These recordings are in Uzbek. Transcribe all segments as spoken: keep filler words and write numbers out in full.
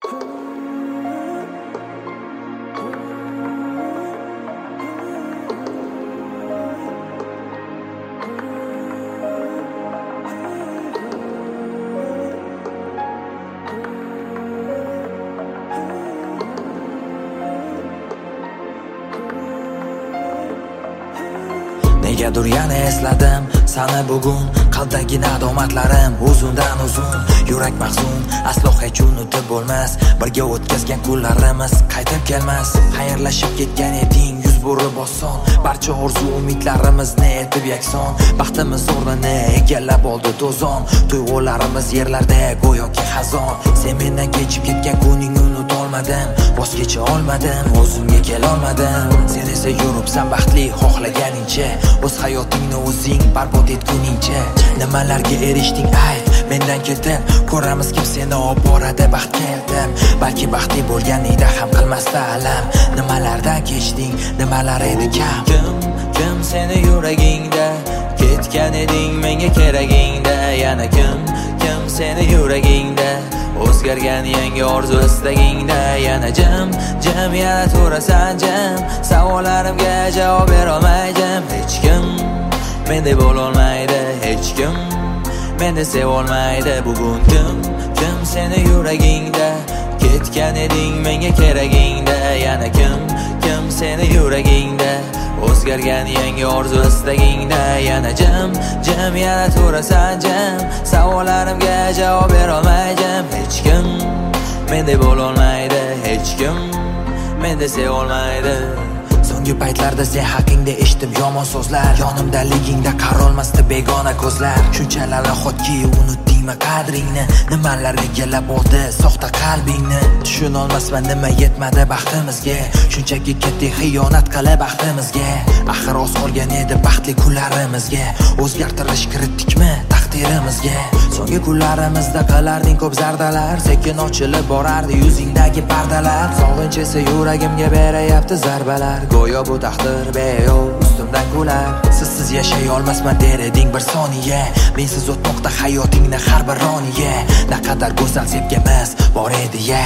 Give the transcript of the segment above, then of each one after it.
Negadur yana esladim sani bugun, qalbdagi nadomatlarim uzundan uzun. Yurak mahzun, aslo hech unutib bo'lmas, birga o'tkazgan kunlarimiz qaytib kelmas. Xayrlashib ketgan eding yuz burib oson, barcha orzu umidlarimizni etib yakson. Baxtimiz o'rnini egallab oldi to'zon, tuyg'ularimiz yerlarda go'yoki xazon. Sen mendan kechib ketgan kuning unutolmadim, voz kecha olmadim, o'zimga kelolmadim. Sen esa yuribsan baxtli xohlaganingcha, o'z hayotingni o'zing barbod etguningcha. Nimalarga erishding ayt, mendan ketib, ko'ramiz kim seni olib boradi baxtga eltib. Balki baxtli bo'lganingda ham qilmasda alam. Nimalardan kechding, nimalar edi kam. Kim, kim seni yuragingda, ketgan eding menga keragingda. Yana kim, kim seni yuragingda, o'zgargan yangi orzu istagingda. Yana jim, jim yana turasan jim, savollarimga javob berolmay jim. Hech kim menda bo'lolmaydi, hech kim menda sevolmaydi. Bugun kim, kim seni yuragingda, ketgan eding menga keragingda. Yana kim, kim seni yuragingda, o'zgargan yangi orzu istagingda. Yana jim, jim yana turasan jim, savollarimga javob berolmay jim. Hech kim menda bo'lolmaydi, hech kim menda sevolmaydi. So'nggi paytlarda sen haqingda eshitdim yomon so'zlar, yonimdaligingda qarolmasdi begona ko'zlar. Shunchalar nahotki unutdingmi qadringni, nimalar egallab oldi soxta qalbingni. Tushunolmasman nima yetmadi baxtimizga, shunchaki ketdik xiyonat qilib baxtimizga. Axir oz qolgan edi baxtli kunlarimizga, o'zgartirish kiritdikmi taqdirimizga. So'nggi kunlarimizda qilarding ko'p zardalar, sekin ochilib borardi yuzingdagi pardalar. Sog'inch esa yuragimga berayapti zarbalar, go'yo bu taqdir beayov ustimdan kular. Sizsiz yashay olmasman der eding bir soniya, mensiz o'tmoqda hayotingni har bir roniya. Naqadar go'zal sevgimiz bor edi ya.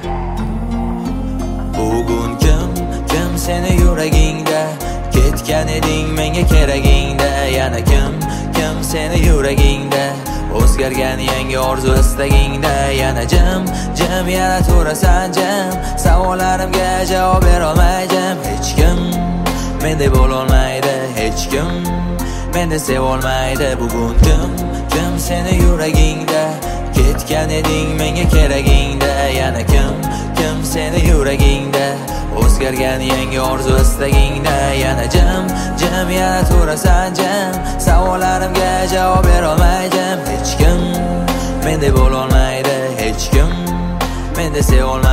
Bugun kim, kim seni yuragingda, ketgan eding menga keragingda. Yana kim, kim seni yuragingda, o'zgargan yangi orzu istagingda. Yana jim, jim yana turasan jim, savollarimga javob berolmay jim. Hech kim menda bo'lolmaydi, hech kim menda sevolmaydi. Bugun kim, kim seni yuragingda, ketgan eding menga keragingda. Yana kim, kim seni yuragingda, o'zgargan yangi orzu istagingda. Yana jim, jim yana turasan jim, savollarimga javob berolmay jim. Hech kim menda bo'lolmaydi, hech kim menda sevolmaydi.